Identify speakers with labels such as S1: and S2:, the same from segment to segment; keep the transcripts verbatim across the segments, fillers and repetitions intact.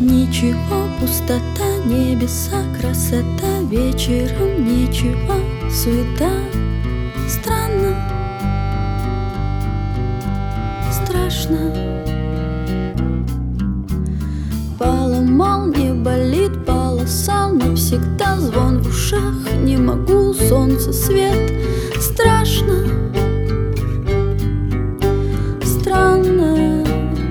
S1: ничего, пустота, небеса, красота. Вечером нечего, суета. Странно, страшно. Поломал, не болит, полосал навсегда. Звон в ушах, не могу, солнце, свет. Страшно, странно.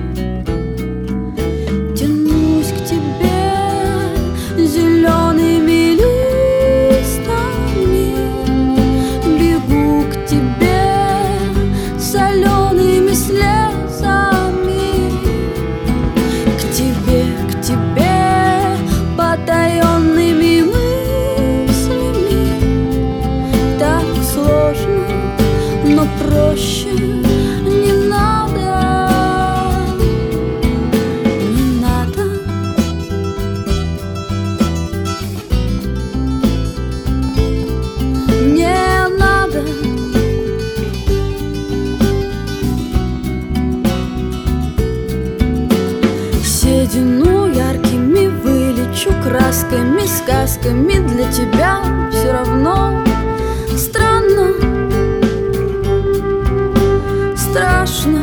S1: Тянусь к тебе зелеными листами, бегу к тебе солеными слезами. К тебе, к тебе потаенными мыслями. Так сложно, но проще не надо, не надо. Не надо. Седину яркими вылечу красками, сказками. Для тебя все равно. Странно, страшно.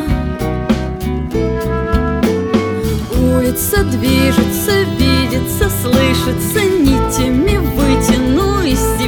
S1: Улица движется, видится, слышится. Нитями вытяну из себя